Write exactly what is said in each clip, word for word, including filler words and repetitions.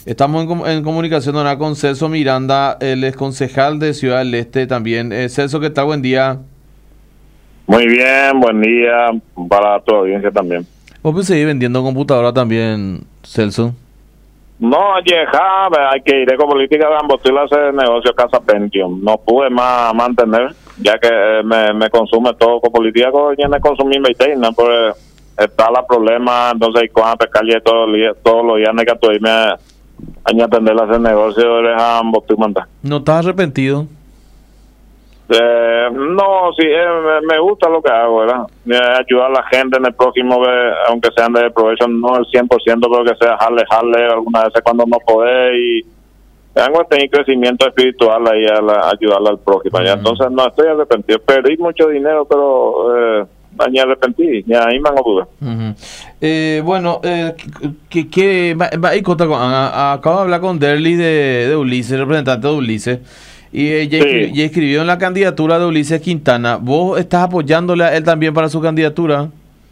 Estamos en, com- en comunicación ahora con Celso Miranda, el ex concejal de Ciudad del Este también. Eh, Celso, ¿qué tal? Buen día. Muy bien, buen día para tu audiencia también. ¿Vos pues seguís vendiendo computadora también, Celso? No, llega, hay que ir con política de Ambostila a hacer negocio Casa Pentium. No pude más mantener, ya que eh, me, me consume todo con política, ya me consumí veinte, ¿no? Pues está la problema, entonces cuando te calle todo el día, todos los días me que tú me a atender a hacer negocio de Ambostila. ¿No estás arrepentido? Eh, no, sí, eh, me, me gusta lo que hago, ¿verdad? Eh, ayudar a la gente en el próximo, eh, aunque sean de provecho, no el cien por ciento, pero que sea jale, jale, algunas veces cuando no podés, y tengo este crecimiento espiritual ahí a la, ayudarle al prójimo. Uh-huh. Ya, entonces no estoy arrepentido, perdí mucho dinero, pero eh, me arrepentí, ya ahí me han duda. Uh-huh. eh, bueno, eh, que, que va, va, a, acabo de hablar con Derly de, de Ulises, representante de Ulises. Y ella sí. escri- escribió en la candidatura de Ulises Quintana. ¿Vos estás apoyándole a él también para su candidatura?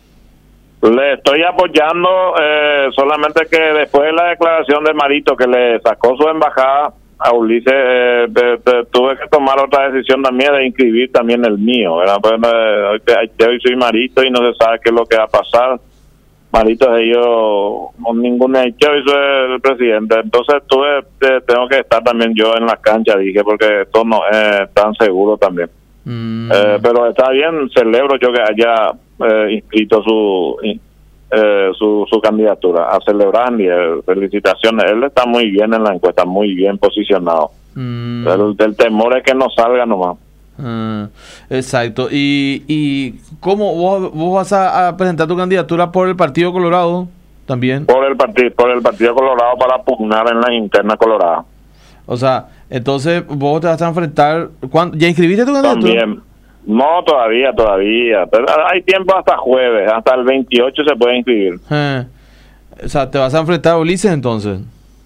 Le estoy apoyando, eh, solamente que después de la declaración de Marito que le sacó su embajada a Ulises, eh, de, de, tuve que tomar otra decisión también de inscribir también el mío, ¿verdad? Pues, eh, hoy soy Marito y no se sabe qué es lo que va a pasar. Marito es yo, no ningún hecho, soy el presidente. Entonces tuve, eh, tengo que estar también yo en la cancha, dije, porque esto no es tan seguro también. Mm. Eh, pero está bien, celebro yo que haya eh, inscrito su, eh, su su candidatura. A celebrar, y eh, felicitaciones. Él está muy bien en la encuesta, muy bien posicionado. Mm. El, el temor es que no salga nomás. Uh, exacto. ¿Y, y cómo vos, vos vas a, a presentar tu candidatura por el Partido Colorado también? Por el partido por el Partido Colorado para pugnar en la interna colorada. O sea, entonces vos te vas a enfrentar. ¿cuándo? ¿Ya inscribiste tu candidatura? También. No, todavía, todavía. Pero hay tiempo hasta jueves, hasta el veintiocho se puede inscribir. Uh, o sea, ¿te vas a enfrentar a Ulises entonces?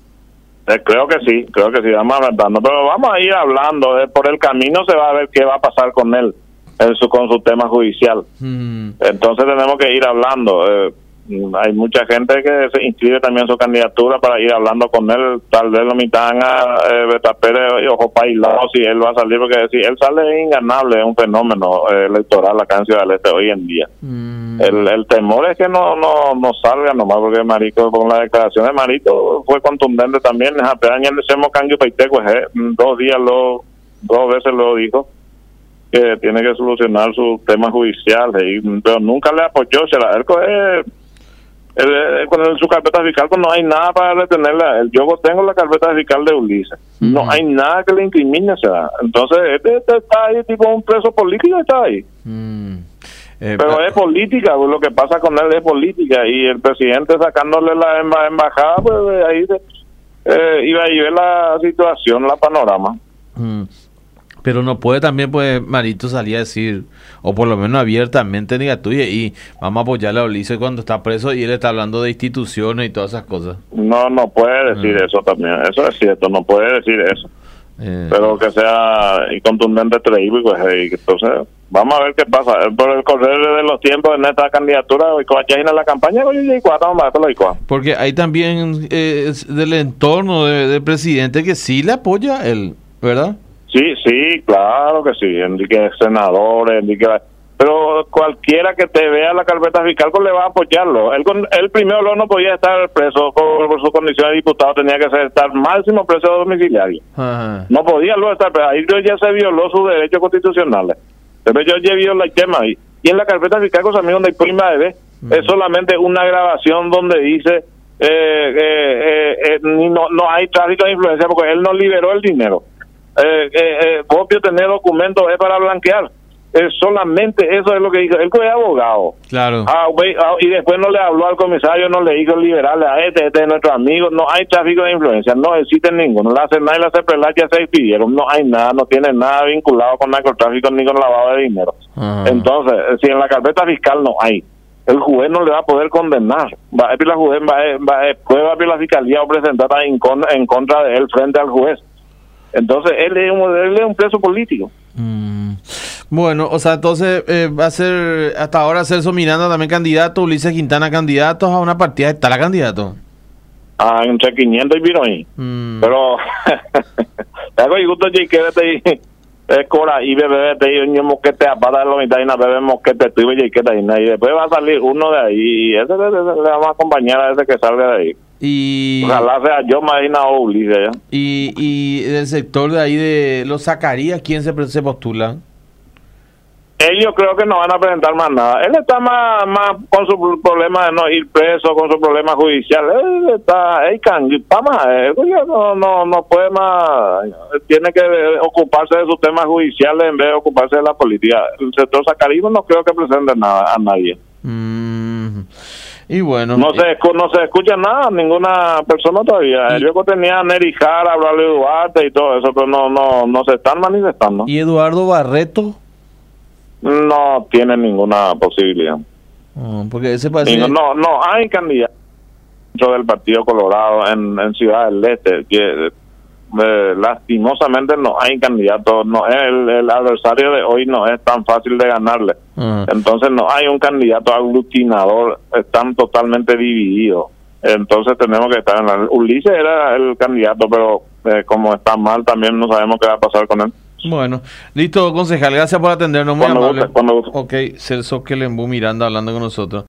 Eh, creo que sí, creo que sí, vamos hablando, pero vamos a ir hablando, eh, por el camino se va a ver qué va a pasar con él, en su, con su tema judicial. Mm. Entonces tenemos que ir hablando, eh, hay mucha gente que se inscribe también su candidatura para ir hablando con él, tal vez lo mitan a eh, Beta Pérez y Ojo Pailao, si él va a salir, porque si él sale es inganable, es un fenómeno eh, electoral acá en Ciudad del Este hoy en día. Mm. El, el temor es que no no no salga nomás, porque Marito, con la declaración de Marito, fue contundente también. Apenas le hacemos cambio peiteco, eh, dos días lo, dos veces lo dijo, que tiene que solucionar sus temas judiciales, y, pero nunca le apoyó. Se la, él, eh, él, eh, con el, su carpeta fiscal, pues no hay nada para retenerla. Yo tengo la carpeta fiscal de Ulises, mm. no hay nada que le incrimine, o sea, entonces este, este está ahí, tipo un preso político está ahí. Mm. Eh, pero es política, pues, lo que pasa con él es política, y el presidente sacándole la embajada, pues ahí eh, iba a ver la situación, la panorama. Mm. Pero no puede también, pues, Marito salir a decir, o por lo menos abiertamente negativo, y vamos a apoyarle a Ulises cuando está preso, y él está hablando de instituciones y todas esas cosas. No, no puede decir mm. eso también, eso es cierto, no puede decir eso. Eh, pero que sea y contundente creíble, pues, y entonces vamos a ver qué pasa por el correr de los tiempos en esta candidatura. En la campaña, porque hay también eh, del entorno de, del presidente que sí le apoya él, ¿verdad? Sí, sí, claro que sí, Enrique senadores, Enrique, pero cualquiera que te vea la carpeta fiscal pues le va a apoyarlo. Él, él primero luego no podía estar preso por, por su condición de diputado, tenía que ser, estar máximo preso domiciliario. Ajá. No podía luego estar preso, ahí ya se violó sus derechos constitucionales. Pero yo ya violó el tema ahí. Y en la carpeta fiscal, cosa mía, donde hay prima de vez, uh-huh. es solamente una grabación donde dice eh, eh, eh, eh, no, no hay tráfico de influencia, porque él no liberó el dinero. Eh, eh, eh, copio tener documentos es para blanquear. Es solamente eso es lo que dijo. Él fue abogado. Claro. Ah, wey, ah, y después no le habló al comisario, no le dijo liberarle a este, este es nuestro amigo. No hay tráfico de influencia, no existe ninguno. La Senai y la CEPRELAC ya se despidieron. No hay nada, no tiene nada vinculado con narcotráfico ni con lavado de dinero. Uh-huh. Entonces, si en la carpeta fiscal no hay, el juez no le va a poder condenar. Va a la juez, va a, va a, prueba que la fiscalía va a presentar en contra, en contra de él frente al juez. Entonces, él es un, él es un preso político. Mm. Bueno, o sea, entonces eh, va a ser hasta ahora Celso Miranda también candidato, Ulises Quintana candidatos a una partida, ¿está la candidato? Ah, entre quinientos y Piroín. Mm. Pero, algo y gusto que te es cora y bebé te y un mosquete para la mitad y una bebé mosquete tú y que te y después va a salir uno de ahí y ese le, le, le vamos a acompañar a ese que salga de ahí. Y ojalá sea yo, Marina o Ulises. Y, y del sector de ahí de los Zacarías, ¿quién se, se postula? Ellos creo que no van a presentar más nada. Él está más, más con su problema de no ir preso, con su problema judicial. Él está, él can, está más, él no, no, no puede más, tiene que ocuparse de sus temas judiciales en vez de ocuparse de la política. El sector Zacarías no creo que presente nada a nadie. Mm. Y bueno, no se no se escucha nada, ninguna persona todavía. Yo tenía a Neri Jara, a Braulio Duarte y todo eso, pero no, no, no se están manifestando. ¿Y Eduardo Barreto? No tiene ninguna posibilidad. Oh, porque ese parece... no, no, no hay candidato dentro del Partido Colorado en, en Ciudad del Este. Que, eh, lastimosamente no hay candidato. No, el, el adversario de hoy no es tan fácil de ganarle. Uh-huh. Entonces no hay un candidato aglutinador. Están totalmente divididos. Entonces tenemos que estar en la... Ulises era el candidato, pero eh, como está mal también no sabemos qué va a pasar con él. Bueno, listo, concejal, gracias por atendernos, muy cuando amable. Guste, cuando guste. Ok, Celso Quelembú Miranda hablando con nosotros.